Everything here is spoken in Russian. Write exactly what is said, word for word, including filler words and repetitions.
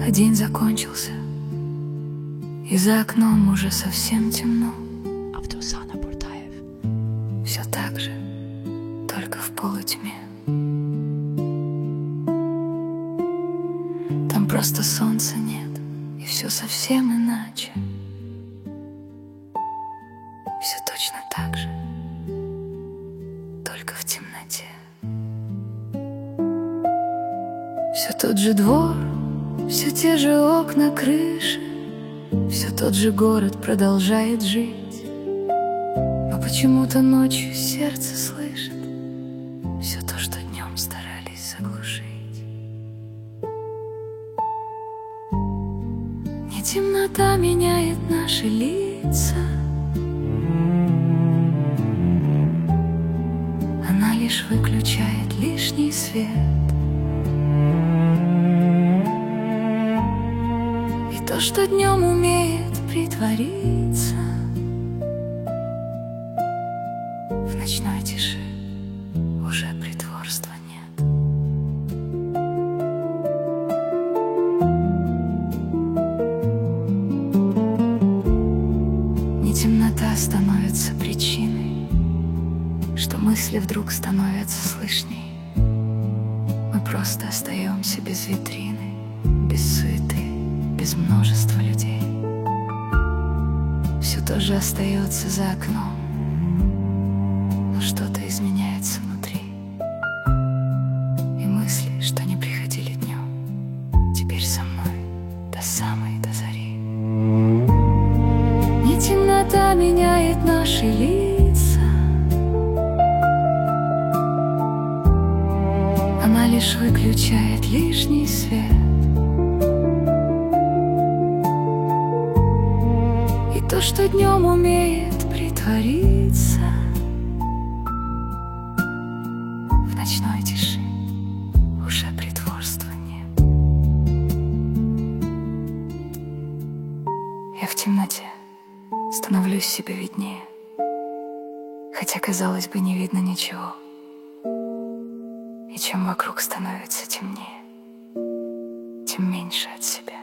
А день закончился, и за окном уже совсем темно. Автосана Буртаев. Все так же, только в полутьме. Там просто солнца нет, и все совсем иначе. Все точно так же, только в темноте. Все тот же двор, все те же окна, крыши, все тот же город продолжает жить. Но почему-то ночью сердце слышит все то, что днем старались заглушить. Не темнота меняет наши лица, она лишь выключает лишний свет. И то, что днем умеет притвориться, в ночной тиши уже притворства нет. Не темнота становится причиной, что мысли вдруг становятся слышней. Мы просто остаемся без витрины, без суеты, без множества людей. Все тоже остается за окном, но что-то изменяется внутри. И мысли, что не приходили днем, теперь со мной до самой до зари. Не темнота меняет наши лица, она лишь выключает лишний свет. И то, что днем умеет притвориться, в ночной тиши уже притворства нет. Я в темноте становлюсь себе виднее, хотя, казалось бы, не видно ничего. И чем вокруг становится темнее, тем меньше от себя.